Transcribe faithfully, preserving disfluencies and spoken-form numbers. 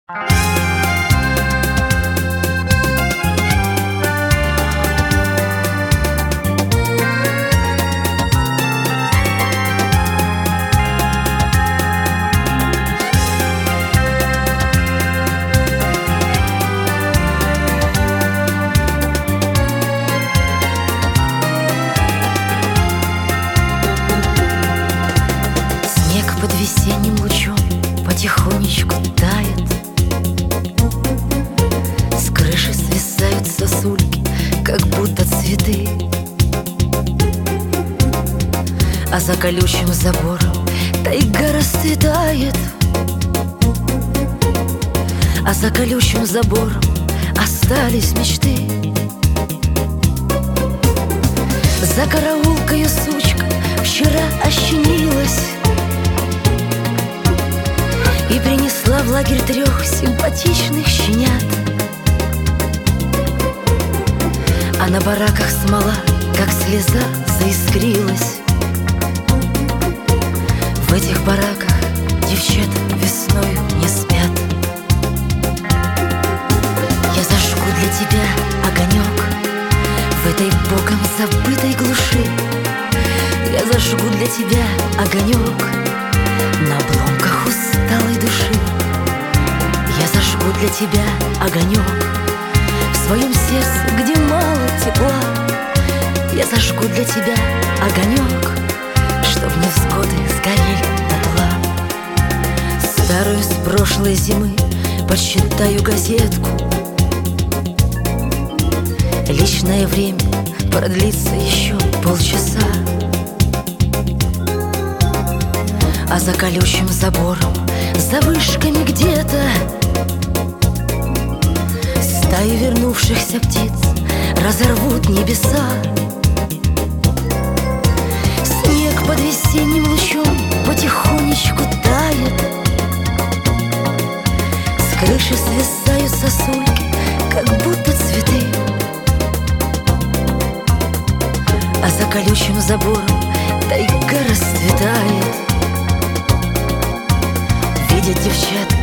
Под весенним лучом потихонечку тает, с крыши свисают сосульки, как будто цветы. А за колючим забором тайга расцветает, а за колючим забором остались мечты. За караулкою сучка вчера ощенилась и принесла в лагерь трех симпатичных щенят. А на бараках смола, как слеза, заискрилась. В этих бараках девчата весною не спят. Я зажгу для тебя огонек в этой богом забытой глуши. Я зажгу для тебя огонек на обломках усталой души. Я зажгу для тебя огонек в своем сердце, где мало тепла. Я зажгу для тебя огонек, чтоб невзгоды сгорели дотла. Старую с прошлой зимы почитаю газетку. Личное время продлится еще полчаса. А за колючим забором, за вышками где-то стаи вернувшихся птиц разорвут небеса. Снег под весенним лучом потихонечку тает, с крыши свисают сосульки, как будто цветы. А за колючим забором тайга расцветает. Видят девчат